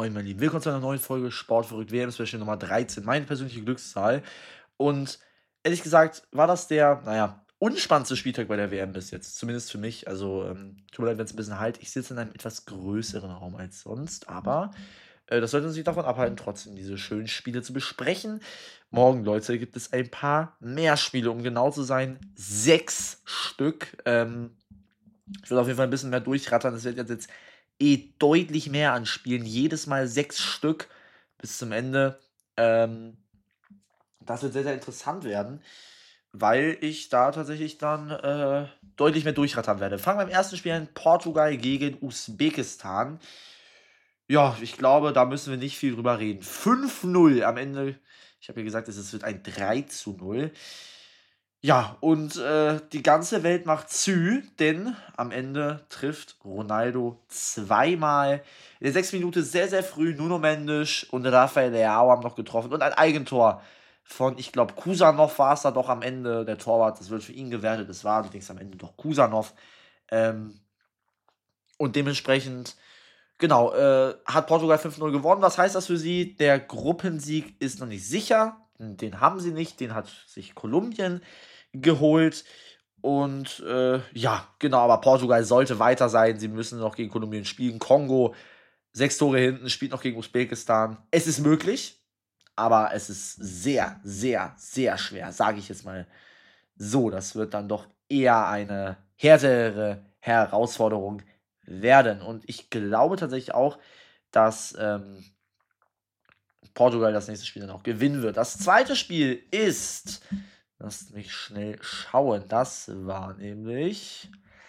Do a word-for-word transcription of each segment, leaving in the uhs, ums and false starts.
Moin, mein Lieben. Willkommen zu einer neuen Folge Sportverrückt W M-Special Nummer dreizehn, meine persönliche Glückszahl. Und ehrlich gesagt war das der, naja, unspannendste Spieltag bei der W M bis jetzt. Zumindest für mich. Also, ähm, tut mir leid, wenn es ein bisschen halt. Ich sitze in einem etwas größeren Raum als sonst, aber äh, das sollte uns nicht davon abhalten, trotzdem diese schönen Spiele zu besprechen. Morgen, Leute, gibt es ein paar mehr Spiele, um genau zu sein. Sechs Stück. Ähm, ich will auf jeden Fall ein bisschen mehr durchrattern. Es wird jetzt, jetzt eh deutlich mehr an Spielen. Jedes Mal sechs Stück bis zum Ende. Ähm, das wird sehr, sehr interessant werden, weil ich da tatsächlich dann äh, deutlich mehr durchrattern werde. Fangen wir beim ersten Spiel an. Portugal gegen Usbekistan. Ja, ich glaube, da müssen wir nicht viel drüber reden. fünf null am Ende. Ich habe ja gesagt, es wird ein drei zu null. Ja, und äh, die ganze Welt macht Zü, denn am Ende trifft Ronaldo zweimal. In der sechsten Minute sehr, sehr früh Nuno Mendes und Rafael Leao haben noch getroffen. Und ein Eigentor von, ich glaube, Kusanov war es da doch am Ende, der Torwart. Das wird für ihn gewertet. Das war allerdings am Ende doch Kusanov. Ähm, und dementsprechend, genau, äh, hat Portugal fünf null gewonnen. Was heißt das für sie? Der Gruppensieg ist noch nicht sicher. Den haben sie nicht. Den hat sich Kolumbien geholt. Und äh, ja, genau, aber Portugal sollte weiter sein. Sie müssen noch gegen Kolumbien spielen. Kongo, sechs Tore hinten, spielt noch gegen Usbekistan. Es ist möglich, aber es ist sehr, sehr, sehr schwer, sage ich jetzt mal so. Das wird dann doch eher eine härtere Herausforderung werden. Und ich glaube tatsächlich auch, dass ähm, Portugal das nächste Spiel dann auch gewinnen wird. Das zweite Spiel ist, lasst mich schnell schauen, das war nämlich,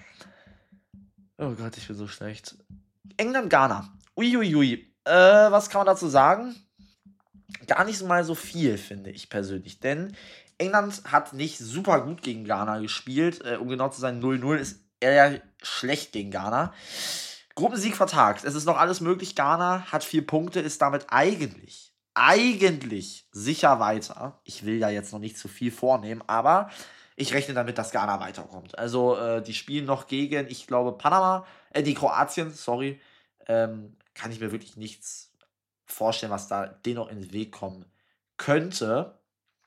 oh Gott, ich bin so schlecht. England-Ghana. Uiuiui. Äh, was kann man dazu sagen? Gar nicht mal so viel, finde ich persönlich. Denn England hat nicht super gut gegen Ghana gespielt. Äh, um genau zu sein, null null ist eher schlecht gegen Ghana. Gruppensieg vertagt. Es ist noch alles möglich. Ghana hat vier Punkte, ist damit eigentlich, eigentlich sicher weiter. Ich will ja jetzt noch nicht zu viel vornehmen, aber ich rechne damit, dass Ghana weiterkommt. Also, äh, die spielen noch gegen, ich glaube, Panama, äh, die Kroatien, sorry. Ähm, kann ich mir wirklich nichts vorstellen, was da denen noch in den Weg kommen könnte.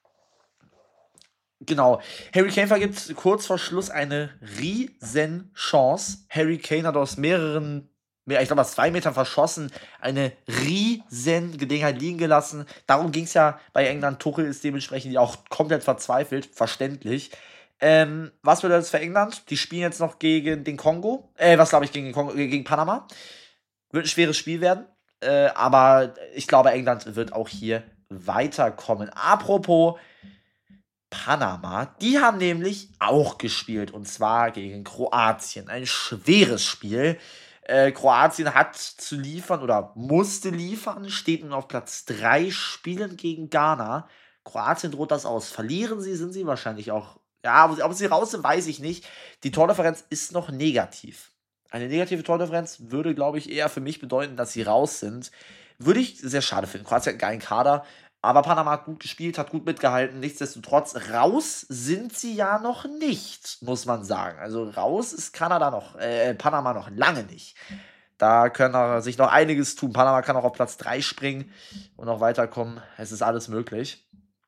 Genau. Harry Kane vergibt kurz vor Schluss eine riesen Chance. Harry Kane hat aus mehreren, mehr, ich glaube aus zwei Metern verschossen, eine riesen Gelegenheit liegen gelassen. Darum ging es ja bei England. Tuchel ist dementsprechend ja auch komplett verzweifelt, verständlich. Ähm, was bedeutet das für England? Die spielen jetzt noch gegen den Kongo. Äh, was glaube ich, gegen, den Kongo, äh, gegen Panama. Wird ein schweres Spiel werden. Äh, aber ich glaube, England wird auch hier weiterkommen. Apropos Panama, die haben nämlich auch gespielt und zwar gegen Kroatien. Ein schweres Spiel. Äh, Kroatien hat zu liefern oder musste liefern, steht nun auf Platz drei, spielen gegen Ghana. Kroatien droht das aus. Verlieren sie, sind sie wahrscheinlich auch. Ja, ob sie, ob sie raus sind, weiß ich nicht. Die Tordifferenz ist noch negativ. Eine negative Tordifferenz würde, glaube ich, eher für mich bedeuten, dass sie raus sind. Würde ich sehr schade finden. Kroatien hat einen geilen Kader. Aber Panama hat gut gespielt, hat gut mitgehalten. Nichtsdestotrotz, raus sind sie ja noch nicht, muss man sagen. Also raus ist Kanada noch, äh, Panama noch lange nicht. Da können sich noch einiges tun. Panama kann auch auf Platz drei springen und noch weiterkommen. Es ist alles möglich.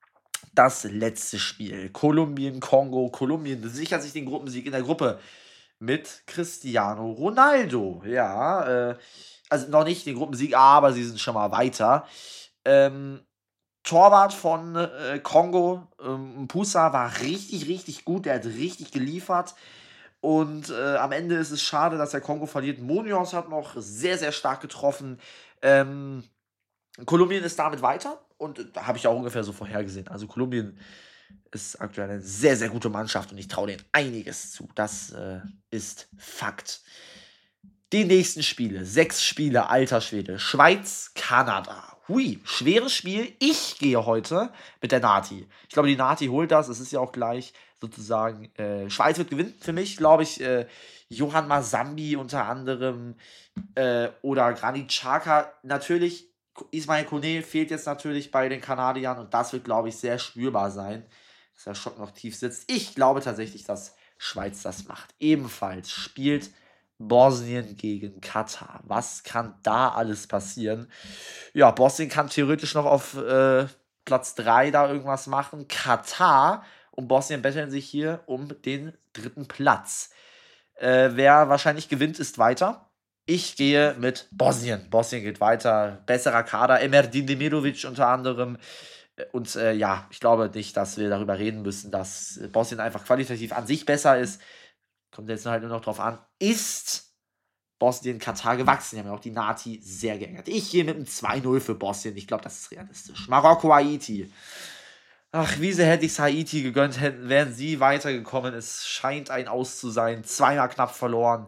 Das letzte Spiel. Kolumbien, Kongo. Kolumbien sichert sich den Gruppensieg in der Gruppe mit Cristiano Ronaldo. Ja, äh, also noch nicht den Gruppensieg, aber sie sind schon mal weiter. Ähm, Torwart von äh, Kongo, ähm, Pusa, war richtig, richtig gut. Der hat richtig geliefert. Und äh, am Ende ist es schade, dass der Kongo verliert. Munoz hat noch sehr, sehr stark getroffen. Ähm, Kolumbien ist damit weiter. Und äh, da habe ich auch ungefähr so vorhergesehen. Also Kolumbien ist aktuell eine sehr, sehr gute Mannschaft. Und ich traue denen einiges zu. Das äh, ist Fakt. Die nächsten Spiele, sechs Spiele, alter Schwede. Schweiz, Kanada. Hui, schweres Spiel. Ich gehe heute mit der Nati. Ich glaube, die Nati holt das. Es ist ja auch gleich sozusagen, äh, Schweiz wird gewinnen für mich, glaube ich. Äh, Johann Masambi unter anderem äh, oder Granit Xhaka. Natürlich, Ismail Kone fehlt jetzt natürlich bei den Kanadiern und das wird, glaube ich, sehr spürbar sein, dass der Schock noch tief sitzt. Ich glaube tatsächlich, dass Schweiz das macht. Ebenfalls spielt Bosnien gegen Katar. Was kann da alles passieren? Ja, Bosnien kann theoretisch noch auf äh, Platz drei da irgendwas machen. Katar und Bosnien betteln sich hier um den dritten Platz. Äh, wer wahrscheinlich gewinnt, ist weiter. Ich gehe mit Bosnien. Bosnien geht weiter. Besserer Kader. Emerdin Demirovic unter anderem. Und äh, ja, ich glaube nicht, dass wir darüber reden müssen, dass Bosnien einfach qualitativ an sich besser ist. Kommt jetzt halt nur noch drauf an. Ist Bosnien Katar gewachsen? Die haben ja auch die Nati sehr geärgert. Ich gehe mit einem zwei null für Bosnien. Ich glaube, das ist realistisch. Marokko, Haiti. Ach, wie sehr hätte ich es Haiti gegönnt, hätten, wären sie weitergekommen. Es scheint ein Aus zu sein. Zweimal knapp verloren.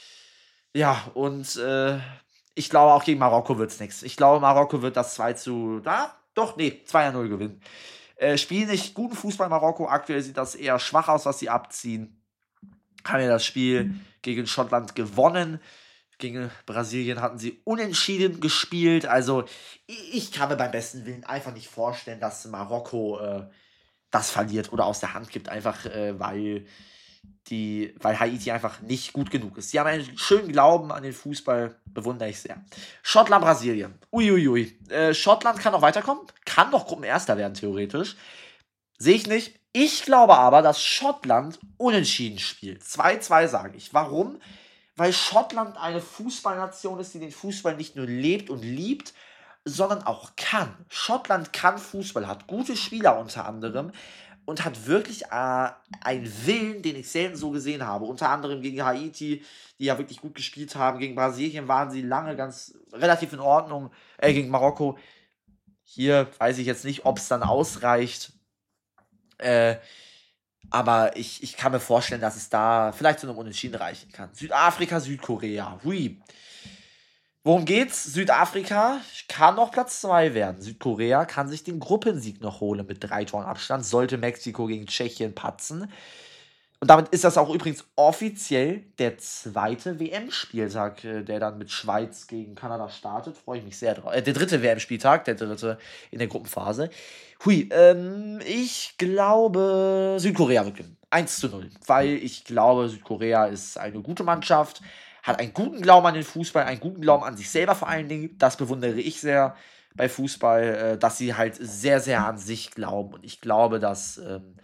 Ja, und äh, ich glaube, auch gegen Marokko wird es nichts. Ich glaube, Marokko wird das zwei zu. Da? Doch, nee, zwei null gewinnen. Äh, spielen nicht guten Fußball Marokko. Aktuell sieht das eher schwach aus, was sie abziehen. Haben ja das Spiel gegen Schottland gewonnen. Gegen Brasilien hatten sie unentschieden gespielt. Also, ich kann mir beim besten Willen einfach nicht vorstellen, dass Marokko äh, das verliert oder aus der Hand gibt, einfach äh, weil, die, weil Haiti einfach nicht gut genug ist. Sie haben einen schönen Glauben an den Fußball, bewundere ich sehr. Schottland, Brasilien. Uiuiui. Äh, Schottland kann noch weiterkommen, kann noch Gruppenerster werden, theoretisch. Sehe ich nicht. Ich glaube aber, dass Schottland unentschieden spielt. zwei zwei sage ich. Warum? Weil Schottland eine Fußballnation ist, die den Fußball nicht nur lebt und liebt, sondern auch kann. Schottland kann Fußball, hat gute Spieler unter anderem und hat wirklich äh, einen Willen, den ich selten so gesehen habe. Unter anderem gegen Haiti, die ja wirklich gut gespielt haben. Gegen Brasilien waren sie lange ganz relativ in Ordnung. Äh, gegen Marokko. Hier weiß ich jetzt nicht, ob es dann ausreicht. Äh, aber ich, ich kann mir vorstellen, dass es da vielleicht zu einem Unentschieden reichen kann. Südafrika, Südkorea. Hui. Worum geht's? Südafrika kann noch Platz zwei werden. Südkorea kann sich den Gruppensieg noch holen mit drei Toren Abstand. Sollte Mexiko gegen Tschechien patzen. Und damit ist das auch übrigens offiziell der zweite W M-Spieltag, äh, der dann mit Schweiz gegen Kanada startet. Freue ich mich sehr drauf. Äh, der dritte W M-Spieltag, der dritte in der Gruppenphase. Hui, ähm, ich glaube, Südkorea wird gewinnen. eins zu null. Weil ich glaube, Südkorea ist eine gute Mannschaft, hat einen guten Glauben an den Fußball, einen guten Glauben an sich selber vor allen Dingen. Das bewundere ich sehr bei Fußball, äh, dass sie halt sehr, sehr an sich glauben. Und ich glaube, dass ähm,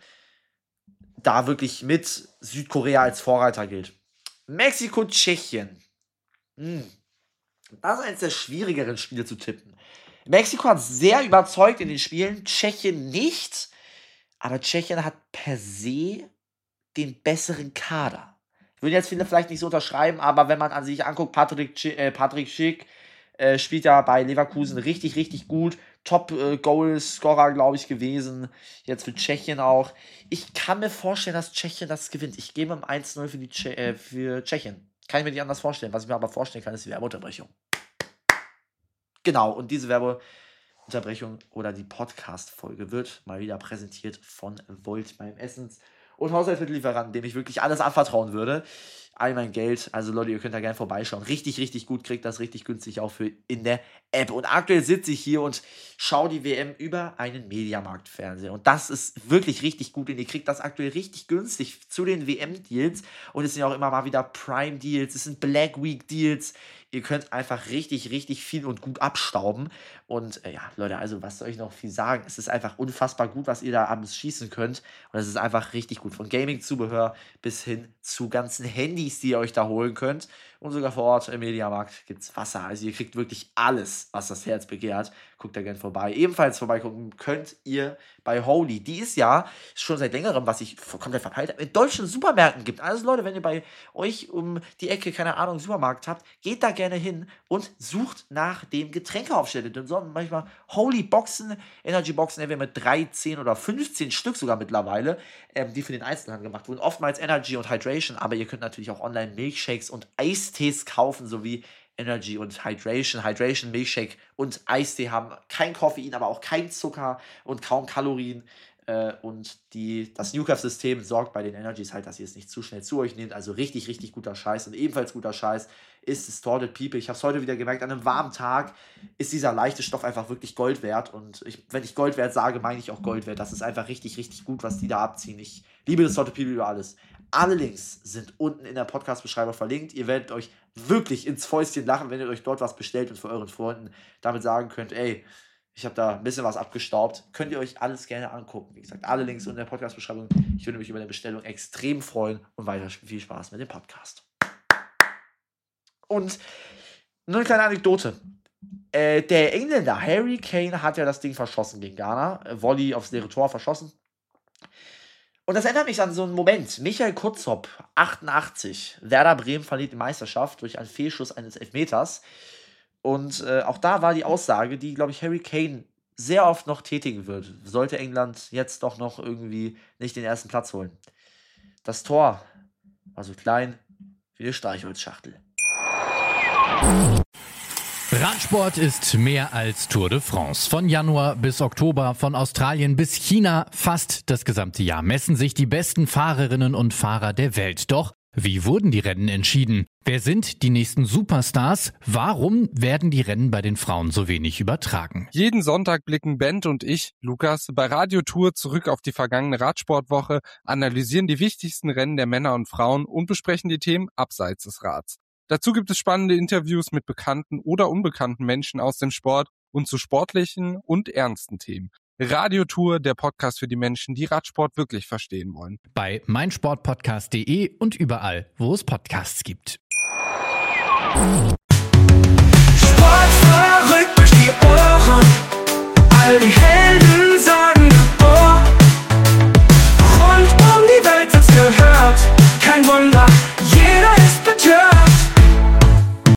da wirklich mit Südkorea als Vorreiter gilt. Mexiko, Tschechien. Hm. Das ist eines der schwierigeren Spiele zu tippen. Mexiko hat sehr überzeugt in den Spielen, Tschechien nicht. Aber Tschechien hat per se den besseren Kader. Ich würde jetzt viele vielleicht nicht so unterschreiben, aber wenn man an sich anguckt, Patrick, Schick, äh, Patrick Schick äh, spielt ja bei Leverkusen richtig, richtig gut. Top-Goal-Scorer, glaube ich, gewesen. Jetzt für Tschechien auch. Ich kann mir vorstellen, dass Tschechien das gewinnt. Ich gebe ihm eins null für, die Tsche äh, für Tschechien. Kann ich mir nicht anders vorstellen. Was ich mir aber vorstellen kann, ist die Werbeunterbrechung. Genau, und diese Werbeunterbrechung oder die Podcast-Folge wird mal wieder präsentiert von Volt, meinem Essens- und Haushaltsmittellieferanten, dem ich wirklich alles anvertrauen würde. All mein Geld. Also Leute, ihr könnt da gerne vorbeischauen. Richtig, richtig gut. Kriegt das richtig günstig auch für in der App. Und aktuell sitze ich hier und schaue die W M über einen Mediamarkt-Fernseher. Und das ist wirklich richtig gut, denn ihr kriegt das aktuell richtig günstig zu den W M-Deals. Und es sind ja auch immer mal wieder Prime-Deals. Es sind Black Week-Deals. Ihr könnt einfach richtig, richtig viel und gut abstauben. Und äh, ja, Leute, also was soll ich noch viel sagen? Es ist einfach unfassbar gut, was ihr da abends schießen könnt. Und es ist einfach richtig gut. Von Gaming-Zubehör bis hin zu ganzen Handys, die ihr euch da holen könnt. Und sogar vor Ort im Mediamarkt gibt es Wasser. Also ihr kriegt wirklich alles, was das Herz begehrt. Guckt da gerne vorbei. Ebenfalls vorbeigucken könnt ihr bei Holy, die es ja schon seit längerem, was ich komplett verpeilt habe, in deutschen Supermärkten gibt. Also Leute, wenn ihr bei euch um die Ecke, keine Ahnung, Supermarkt habt, geht da gerne hin und sucht nach dem Getränkeaufsteller. Denn so haben manchmal Holy Boxen, Energy Boxen, entweder mit dreizehn oder fünfzehn Stück sogar mittlerweile, ähm, die für den Einzelhandel gemacht wurden. Oftmals Energy und Hydration, aber ihr könnt natürlich auch online Milkshakes und Eistees kaufen, sowie Energy und Hydration. Hydration, Milkshake und Eistee haben kein Koffein, aber auch kein Zucker und kaum Kalorien. Äh, und die, das Newcraft-System sorgt bei den Energies halt, dass ihr es nicht zu schnell zu euch nehmt. Also richtig, richtig guter Scheiß. Und ebenfalls guter Scheiß ist Distorted People. Ich habe es heute wieder gemerkt, an einem warmen Tag ist dieser leichte Stoff einfach wirklich Gold wert. Und ich, wenn ich Gold wert sage, meine ich auch Gold wert. Das ist einfach richtig, richtig gut, was die da abziehen. Ich liebe Distorted People über alles. Alle Links sind unten in der Podcast-Beschreibung verlinkt. Ihr werdet euch wirklich ins Fäustchen lachen, wenn ihr euch dort was bestellt und für euren Freunden damit sagen könnt, ey, ich habe da ein bisschen was abgestaubt. Könnt ihr euch alles gerne angucken. Wie gesagt, alle Links unten in der Podcast-Beschreibung. Ich würde mich über eine Bestellung extrem freuen und weiter viel Spaß mit dem Podcast. Und nur eine kleine Anekdote. Äh, der Engländer Harry Kane hat ja das Ding verschossen gegen Ghana. Äh, Volley aufs leere Tor verschossen. Und das erinnert mich an so einen Moment. Michael Kutzop, achtundachtzig. Werder Bremen verliert die Meisterschaft durch einen Fehlschuss eines Elfmeters. Und äh, auch da war die Aussage, die, glaube ich, Harry Kane sehr oft noch tätigen wird. Sollte England jetzt doch noch irgendwie nicht den ersten Platz holen. Das Tor war so klein wie eine Streichholzschachtel. Radsport ist mehr als Tour de France. Von Januar bis Oktober, von Australien bis China, fast das gesamte Jahr messen sich die besten Fahrerinnen und Fahrer der Welt. Doch wie wurden die Rennen entschieden? Wer sind die nächsten Superstars? Warum werden die Rennen bei den Frauen so wenig übertragen? Jeden Sonntag blicken Bent und ich, Lukas, bei Radiotour zurück auf die vergangene Radsportwoche, analysieren die wichtigsten Rennen der Männer und Frauen und besprechen die Themen abseits des Rads. Dazu gibt es spannende Interviews mit bekannten oder unbekannten Menschen aus dem Sport und zu sportlichen und ernsten Themen. Radiotour, der Podcast für die Menschen, die Radsport wirklich verstehen wollen. Bei meinsportpodcast punkt de und überall, wo es Podcasts gibt.